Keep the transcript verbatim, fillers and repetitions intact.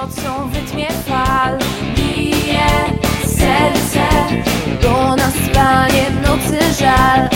nocą w rytmie fal. Bije serce, bo na spanie w nocy żal.